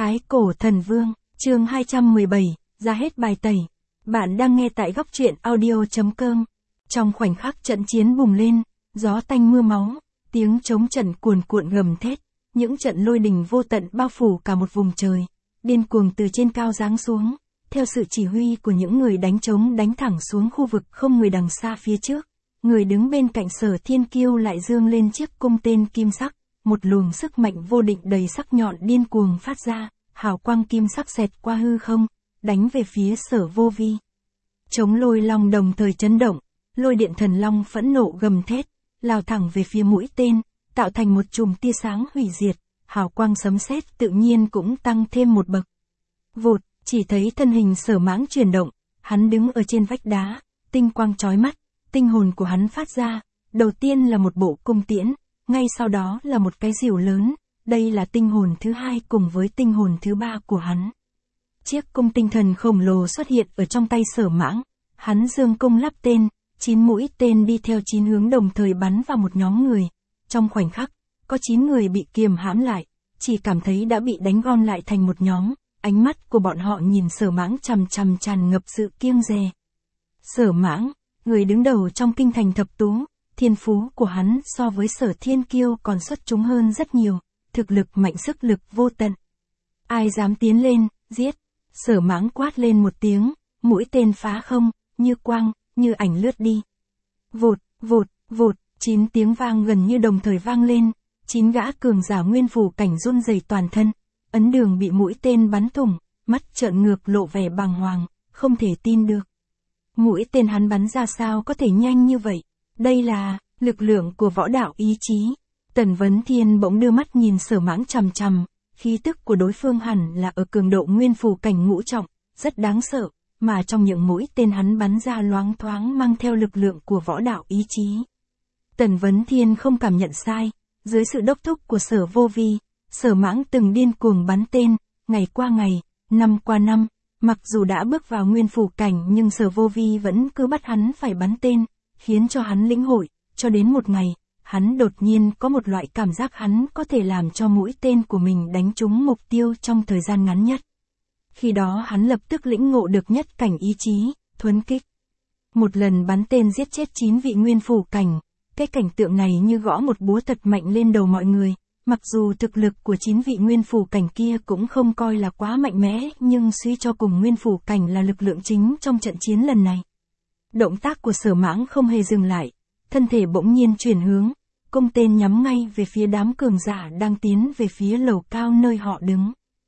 Thái Cổ Thần Vương, chương 217, ra hết bài tẩy. Bạn đang nghe tại góc truyện audio.com. Trong khoảnh khắc trận chiến bùng lên, gió tanh mưa máu, tiếng trống trận cuồn cuộn gầm thét, những trận lôi đình vô tận bao phủ cả một vùng trời, điên cuồng từ trên cao giáng xuống, theo sự chỉ huy của những người đánh trống đánh thẳng xuống khu vực không người đằng xa phía trước. Người đứng bên cạnh Sở Thiên Kiêu lại giương lên chiếc cung tên kim sắc, một luồng sức mạnh vô định đầy sắc nhọn điên cuồng phát ra, hào quang kim sắc xẹt qua hư không, đánh về phía Sở Vô Vi. Trống lôi long đồng thời chấn động, lôi điện thần long phẫn nộ gầm thét, lao thẳng về phía mũi tên, tạo thành một chùm tia sáng hủy diệt, hào quang sấm sét tự nhiên cũng tăng thêm một bậc. Vụt, chỉ thấy thân hình Sở Mãng chuyển động, hắn đứng ở trên vách đá, tinh quang chói mắt, tinh hồn của hắn phát ra, đầu tiên là một bộ cung tiễn, ngay sau đó là một cái rìu lớn, đây là tinh hồn thứ hai cùng với tinh hồn thứ ba của hắn. Chiếc cung tinh thần khổng lồ xuất hiện ở trong tay Sở Mãng, hắn giương cung lắp tên, 9 mũi tên đi theo 9 hướng đồng thời bắn vào một nhóm người. Trong khoảnh khắc, có 9 người bị kiềm hãm lại, chỉ cảm thấy đã bị đánh gom lại thành một nhóm, ánh mắt của bọn họ nhìn Sở Mãng chằm chằm tràn ngập sự kiêng dè. Sở Mãng, người đứng đầu trong kinh thành thập tú, thiên phú của hắn so với Sở Thiên Kiêu còn xuất chúng hơn rất nhiều, thực lực mạnh sức lực vô tận. Ai dám tiến lên, giết. Sở Mãng quát lên một tiếng, mũi tên phá không, như quang, như ảnh lướt đi. Vụt, vụt, vụt, 9 tiếng vang gần như đồng thời vang lên, 9 gã cường giả nguyên phù cảnh run rẩy toàn thân, ấn đường bị mũi tên bắn thủng, mắt trợn ngược lộ vẻ bàng hoàng, không thể tin được. Mũi tên hắn bắn ra sao có thể nhanh như vậy? Đây là lực lượng của võ đạo ý chí. Tần Vấn Thiên bỗng đưa mắt nhìn Sở Mãng chằm chằm, khí tức của đối phương hẳn là ở cường độ nguyên phù cảnh ngũ trọng, rất đáng sợ, mà trong những mũi tên hắn bắn ra loáng thoáng mang theo lực lượng của võ đạo ý chí. Tần Vấn Thiên không cảm nhận sai, dưới sự đốc thúc của Sở Vô Vi, Sở Mãng từng điên cuồng bắn tên, ngày qua ngày, năm qua năm, mặc dù đã bước vào nguyên phù cảnh nhưng Sở Vô Vi vẫn cứ bắt hắn phải bắn tên, khiến cho hắn lĩnh hội, cho đến một ngày, hắn đột nhiên có một loại cảm giác hắn có thể làm cho mũi tên của mình đánh trúng mục tiêu trong thời gian ngắn nhất. Khi đó hắn lập tức lĩnh ngộ được nhất cảnh ý chí, thuấn kích. Một lần bắn tên giết chết 9 vị nguyên phù cảnh, cái cảnh tượng này như gõ một búa thật mạnh lên đầu mọi người, mặc dù thực lực của 9 vị nguyên phù cảnh kia cũng không coi là quá mạnh mẽ nhưng suy cho cùng nguyên phù cảnh là lực lượng chính trong trận chiến lần này. Động tác của Sở Mãng không hề dừng lại, thân thể bỗng nhiên chuyển hướng, cung tên nhắm ngay về phía đám cường giả đang tiến về phía lầu cao nơi họ đứng.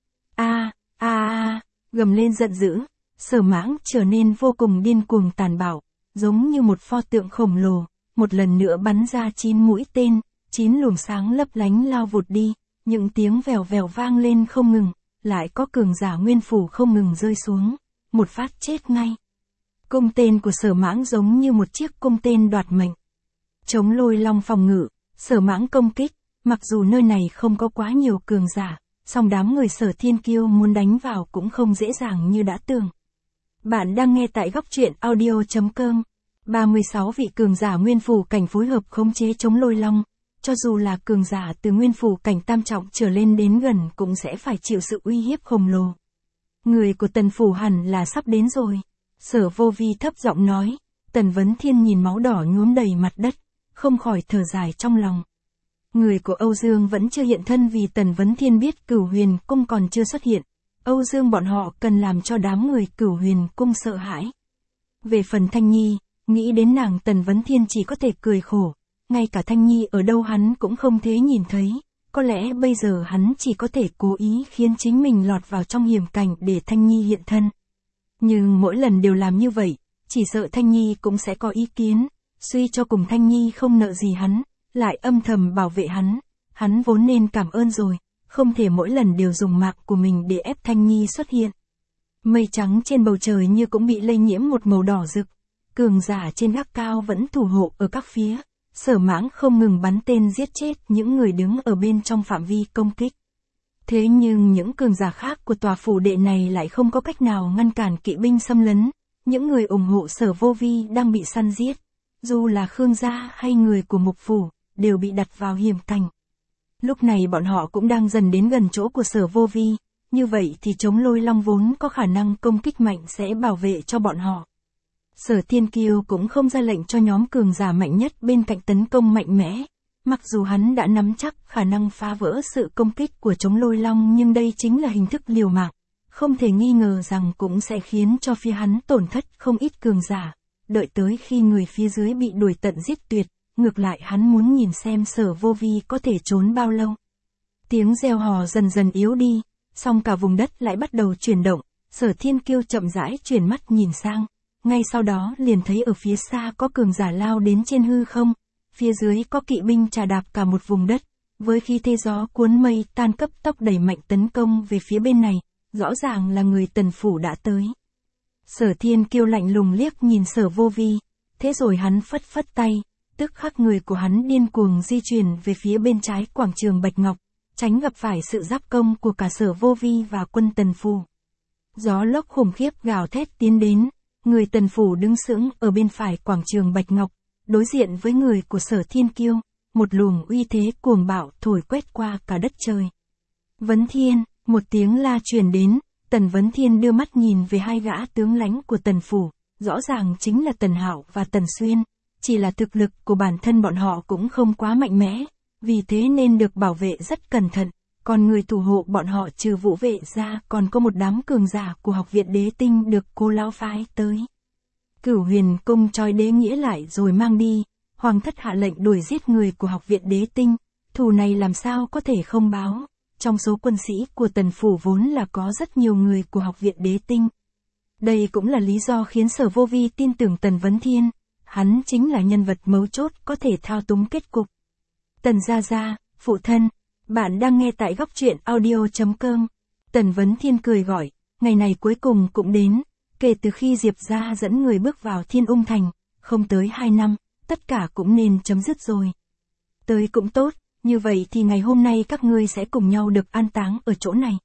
Gầm lên giận dữ, Sở Mãng trở nên vô cùng điên cuồng tàn bạo, giống như một pho tượng khổng lồ, một lần nữa bắn ra 9 mũi tên, 9 luồng sáng lấp lánh lao vụt đi, những tiếng vèo vèo vang lên không ngừng, lại có cường giả nguyên phủ không ngừng rơi xuống, một phát chết ngay. Cung tên của Sở Mãng giống như một chiếc cung tên đoạt mệnh. Chống lôi long phòng ngự, Sở Mãng công kích, mặc dù nơi này không có quá nhiều cường giả, song đám người Sở Thiên Kiêu muốn đánh vào cũng không dễ dàng như đã tưởng. Bạn đang nghe tại góc truyện audio.com. 36 vị cường giả nguyên phù cảnh phối hợp khống chế chống lôi long, cho dù là cường giả từ nguyên phù cảnh tam trọng trở lên đến gần cũng sẽ phải chịu sự uy hiếp khổng lồ. Người của Tần phủ hẳn là sắp đến rồi. Sở Vô Vi thấp giọng nói. Tần Vấn Thiên nhìn máu đỏ nhuốm đầy mặt đất, không khỏi thở dài trong lòng. Người của Âu Dương vẫn chưa hiện thân vì Tần Vấn Thiên biết Cửu Huyền Cung còn chưa xuất hiện. Âu Dương bọn họ cần làm cho đám người Cửu Huyền Cung sợ hãi. Về phần Thanh Nhi, nghĩ đến nàng Tần Vấn Thiên chỉ có thể cười khổ. Ngay cả Thanh Nhi ở đâu hắn cũng không thể nhìn thấy. Có lẽ bây giờ hắn chỉ có thể cố ý khiến chính mình lọt vào trong hiểm cảnh để Thanh Nhi hiện thân. Nhưng mỗi lần đều làm như vậy, chỉ sợ Thanh Nhi cũng sẽ có ý kiến. Suy cho cùng Thanh Nhi không nợ gì hắn, lại âm thầm bảo vệ hắn vốn nên cảm ơn rồi, không thể mỗi lần đều dùng mạng của mình để ép Thanh Nhi xuất hiện. Mây trắng trên bầu trời như cũng bị lây nhiễm một màu đỏ rực, cường giả trên gác cao vẫn thủ hộ ở các phía, Sở Mãng không ngừng bắn tên giết chết những người đứng ở bên trong phạm vi công kích. Thế nhưng những cường giả khác của tòa phủ đệ này lại không có cách nào ngăn cản kỵ binh xâm lấn, những người ủng hộ Sở Vô Vi đang bị săn giết. Dù là Khương gia hay người của Mục phủ, đều bị đặt vào hiểm cảnh. Lúc này bọn họ cũng đang dần đến gần chỗ của Sở Vô Vi, như vậy thì chống lôi long vốn có khả năng công kích mạnh sẽ bảo vệ cho bọn họ. Sở Thiên Kiêu cũng không ra lệnh cho nhóm cường giả mạnh nhất bên cạnh tấn công mạnh mẽ. Mặc dù hắn đã nắm chắc khả năng phá vỡ sự công kích của chống lôi long nhưng đây chính là hình thức liều mạng. Không thể nghi ngờ rằng cũng sẽ khiến cho phía hắn tổn thất không ít cường giả. Đợi tới khi người phía dưới bị đuổi tận giết tuyệt, ngược lại hắn muốn nhìn xem Sở Vô Vi có thể trốn bao lâu. Tiếng reo hò dần dần yếu đi, song cả vùng đất lại bắt đầu chuyển động. Sở Thiên Kiêu chậm rãi chuyển mắt nhìn sang. Ngay sau đó liền thấy ở phía xa có cường giả lao đến trên hư không, phía dưới có kỵ binh trà đạp cả một vùng đất, với khí thế gió cuốn mây tan cấp tốc đẩy mạnh tấn công về phía bên này, rõ ràng là người Tần phủ đã tới. Sở Thiên Kiêu lạnh lùng liếc nhìn Sở Vô Vi, thế rồi hắn phất phất tay, tức khắc người của hắn điên cuồng di chuyển về phía bên trái quảng trường Bạch Ngọc, tránh gặp phải sự giáp công của cả Sở Vô Vi và quân Tần phủ. Gió lốc khủng khiếp gào thét tiến đến. Người Tần phủ đứng sững ở bên phải quảng trường Bạch Ngọc, đối diện với người của Sở Thiên Kiêu, một luồng uy thế cuồng bạo thổi quét qua cả đất trời. Vấn Thiên, một tiếng la truyền đến, Tần Vấn Thiên đưa mắt nhìn về hai gã tướng lãnh của Tần phủ, rõ ràng chính là Tần Hạo và Tần Xuyên, chỉ là thực lực của bản thân bọn họ cũng không quá mạnh mẽ, vì thế nên được bảo vệ rất cẩn thận. Còn người thủ hộ bọn họ trừ Vũ Vệ ra còn có một đám cường giả của Học viện Đế Tinh được Cô lão phái tới. Cửu Huyền Cung trói Đế Nghĩa lại rồi mang đi, Hoàng thất hạ lệnh đuổi giết người của Học viện Đế Tinh, thù này làm sao có thể không báo. Trong số quân sĩ của Tần phủ vốn là có rất nhiều người của Học viện Đế Tinh. Đây cũng là lý do khiến Sở Vô Vi tin tưởng Tần Vấn Thiên, hắn chính là nhân vật mấu chốt có thể thao túng kết cục. Tần gia gia, phụ thân. Bạn đang nghe tại góc truyện audio.com. Tần Vấn Thiên cười gọi, ngày này cuối cùng cũng đến, kể từ khi Diệp gia dẫn người bước vào Thiên Ung Thành, không tới 2 năm, tất cả cũng nên chấm dứt rồi. Tới cũng tốt, như vậy thì ngày hôm nay các ngươi sẽ cùng nhau được an táng ở chỗ này.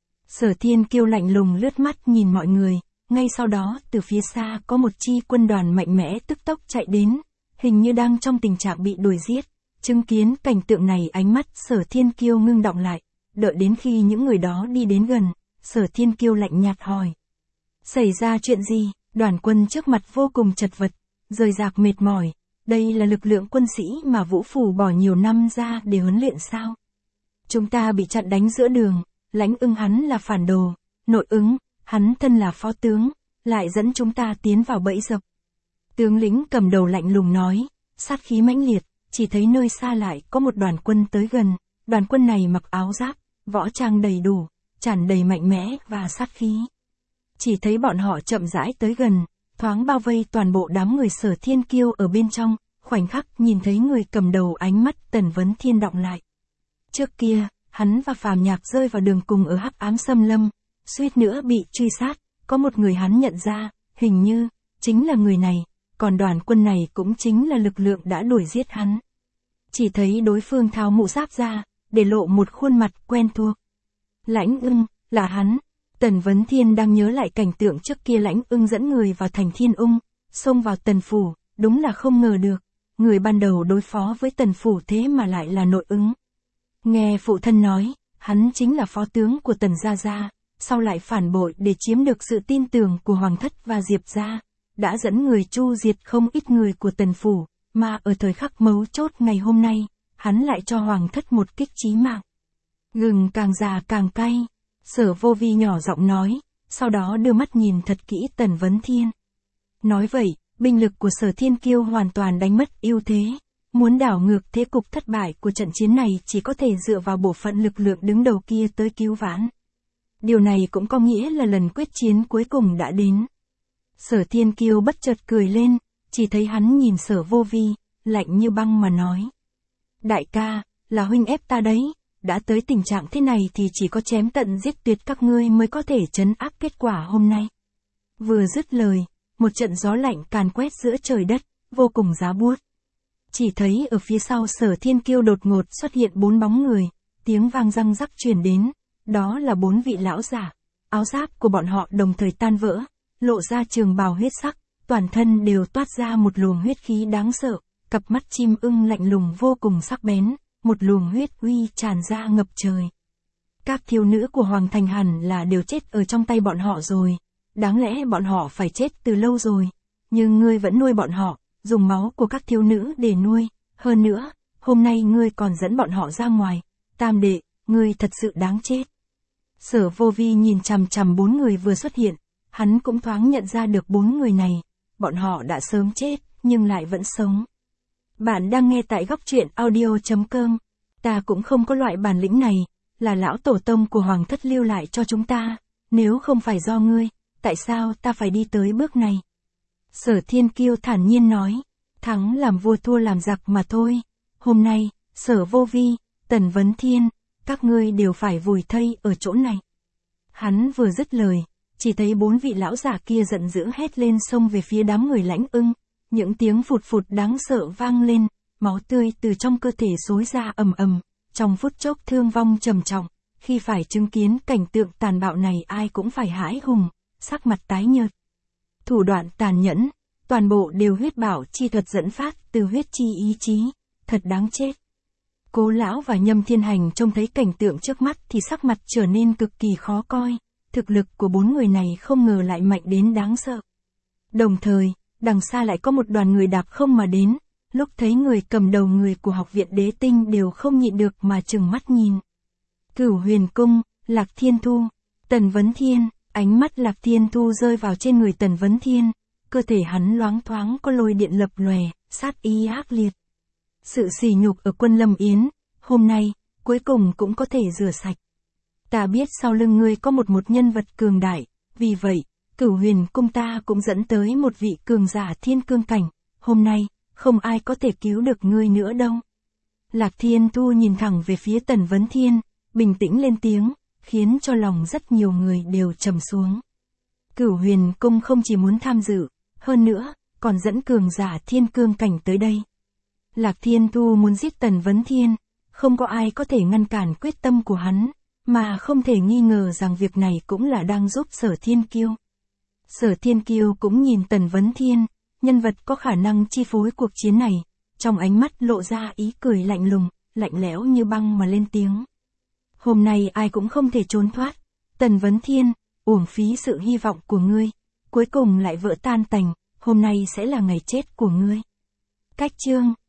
Sở Thiên Kiêu lạnh lùng lướt mắt nhìn mọi người, ngay sau đó từ phía xa có một chi quân đoàn mạnh mẽ tức tốc chạy đến, hình như đang trong tình trạng bị đuổi giết. Chứng kiến cảnh tượng này ánh mắt Sở Thiên Kiêu ngưng đọng lại, đợi đến khi những người đó đi đến gần, Sở Thiên Kiêu lạnh nhạt hỏi. Xảy ra chuyện gì? Đoàn quân trước mặt vô cùng chật vật, rời rạc mệt mỏi, đây là lực lượng quân sĩ mà Vũ Phủ bỏ nhiều năm ra để huấn luyện sao? Chúng ta bị chặn đánh giữa đường, Lãnh Ưng hắn là phản đồ, Nội Ứng, hắn thân là phó tướng, lại dẫn chúng ta tiến vào bẫy dập. Tướng lĩnh cầm đầu lạnh lùng nói, sát khí mãnh liệt. Chỉ thấy nơi xa lại có một đoàn quân tới gần, đoàn quân này mặc áo giáp, võ trang đầy đủ, tràn đầy mạnh mẽ và sát khí. Chỉ thấy bọn họ chậm rãi tới gần, thoáng bao vây toàn bộ đám người Sở Thiên Kiêu ở bên trong, khoảnh khắc nhìn thấy người cầm đầu ánh mắt Tần Vấn Thiên đọng lại. Trước kia, hắn và Phàm Nhạc rơi vào đường cùng ở Hắc Ám Xâm Lâm, suýt nữa bị truy sát, có một người hắn nhận ra, hình như, chính là người này. Còn đoàn quân này cũng chính là lực lượng đã đuổi giết hắn. Chỉ thấy đối phương tháo mũ giáp ra, để lộ một khuôn mặt quen thuộc. Lãnh Ưng, là hắn. Tần Vấn Thiên đang nhớ lại cảnh tượng trước kia Lãnh Ưng dẫn người vào thành Thiên Ung, xông vào Tần phủ, đúng là không ngờ được. Người ban đầu đối phó với Tần phủ thế mà lại là Nội Ứng. Nghe phụ thân nói, hắn chính là phó tướng của Tần gia gia, sau lại phản bội để chiếm được sự tin tưởng của Hoàng thất và Diệp gia. Đã dẫn người chu diệt không ít người của Tần phủ, mà ở thời khắc mấu chốt ngày hôm nay, hắn lại cho Hoàng thất một kích chí mạng. Gừng càng già càng cay, Sở Vô Vi nhỏ giọng nói, sau đó đưa mắt nhìn thật kỹ Tần Vấn Thiên. Nói vậy, binh lực của Sở Thiên Kiêu hoàn toàn đánh mất ưu thế, muốn đảo ngược thế cục thất bại của trận chiến này chỉ có thể dựa vào bộ phận lực lượng đứng đầu kia tới cứu vãn. Điều này cũng có nghĩa là lần quyết chiến cuối cùng đã đến. Sở Thiên Kiêu bất chợt cười lên, chỉ thấy hắn nhìn Sở Vô Vi, lạnh như băng mà nói. Đại ca, là huynh ép ta đấy, đã tới tình trạng thế này thì chỉ có chém tận giết tuyệt các ngươi mới có thể trấn áp kết quả hôm nay. Vừa dứt lời, một trận gió lạnh càn quét giữa trời đất, vô cùng giá buốt. Chỉ thấy ở phía sau Sở Thiên Kiêu đột ngột xuất hiện 4 bóng người, tiếng vang răng rắc truyền đến, đó là 4 vị lão giả, áo giáp của bọn họ đồng thời tan vỡ. Lộ ra trường bào huyết sắc, toàn thân đều toát ra một luồng huyết khí đáng sợ, cặp mắt chim ưng lạnh lùng vô cùng sắc bén, một luồng huyết uy tràn ra ngập trời. Các thiếu nữ của Hoàng Thành hẳn là đều chết ở trong tay bọn họ rồi. Đáng lẽ bọn họ phải chết từ lâu rồi. Nhưng ngươi vẫn nuôi bọn họ, dùng máu của các thiếu nữ để nuôi. Hơn nữa, hôm nay ngươi còn dẫn bọn họ ra ngoài. Tam đệ, ngươi thật sự đáng chết. Sở Vô Vi nhìn chằm chằm 4 người vừa xuất hiện. Hắn cũng thoáng nhận ra được 4 người này. Bọn họ đã sớm chết, nhưng lại vẫn sống. Bạn đang nghe tại góc truyện audio.com. Ta cũng không có loại bản lĩnh này, là lão tổ tông của Hoàng thất lưu lại cho chúng ta. Nếu không phải do ngươi, tại sao ta phải đi tới bước này? Sở Thiên Kiêu thản nhiên nói, thắng làm vua thua làm giặc mà thôi. Hôm nay, Sở Vô Vi, Tần Vấn Thiên, các ngươi đều phải vùi thây ở chỗ này. Hắn vừa dứt lời, chỉ thấy 4 vị lão giả kia giận dữ hét lên xông về phía đám người Lãnh Ưng. Những tiếng phụt phụt đáng sợ vang lên, máu tươi từ trong cơ thể xối ra ầm ầm, trong phút chốc thương vong trầm trọng. Khi phải chứng kiến cảnh tượng tàn bạo này ai cũng phải hãi hùng, sắc mặt tái nhợt. Thủ đoạn tàn nhẫn, toàn bộ đều huyết bảo chi thuật dẫn phát từ huyết chi ý chí, thật đáng chết. Cố lão và Nhâm Thiên Hành trông thấy cảnh tượng trước mắt thì sắc mặt trở nên cực kỳ khó coi, thực lực của 4 người này không ngờ lại mạnh đến đáng sợ. Đồng thời, đằng xa lại có một đoàn người đạp không mà đến, lúc thấy người cầm đầu người của học viện Đế Tinh đều không nhịn được mà trừng mắt nhìn. Cửu Huyền Cung, Lạc Thiên Thu, Tần Vấn Thiên, ánh mắt Lạc Thiên Thu rơi vào trên người Tần Vấn Thiên, cơ thể hắn loáng thoáng có lôi điện lập lòe, sát ý ác liệt. Sự sỉ nhục ở Quân Lâm Yến, hôm nay, cuối cùng cũng có thể rửa sạch. Ta biết sau lưng ngươi có một nhân vật cường đại, vì vậy, Cửu Huyền Cung ta cũng dẫn tới một vị cường giả thiên cương cảnh, hôm nay, không ai có thể cứu được ngươi nữa đâu. Lạc Thiên Thu nhìn thẳng về phía Tần Vấn Thiên, bình tĩnh lên tiếng, khiến cho lòng rất nhiều người đều trầm xuống. Cửu Huyền Cung không chỉ muốn tham dự, hơn nữa, còn dẫn cường giả thiên cương cảnh tới đây. Lạc Thiên Thu muốn giết Tần Vấn Thiên, không có ai có thể ngăn cản quyết tâm của hắn, mà không thể nghi ngờ rằng việc này cũng là đang giúp Sở Thiên Kiêu. Sở Thiên Kiêu cũng nhìn Tần Vấn Thiên, nhân vật có khả năng chi phối cuộc chiến này, trong ánh mắt lộ ra ý cười lạnh lùng, lạnh lẽo như băng mà lên tiếng. Hôm nay ai cũng không thể trốn thoát, Tần Vấn Thiên, uổng phí sự hy vọng của ngươi, cuối cùng lại vỡ tan tành, hôm nay sẽ là ngày chết của ngươi. Cách chương